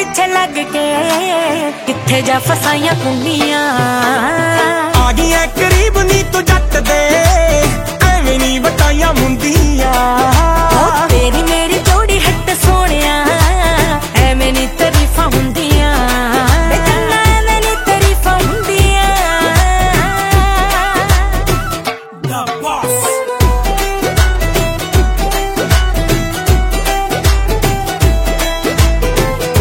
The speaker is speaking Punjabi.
पिछे लग के किथे जा फसाइयां कुंडियां आ गई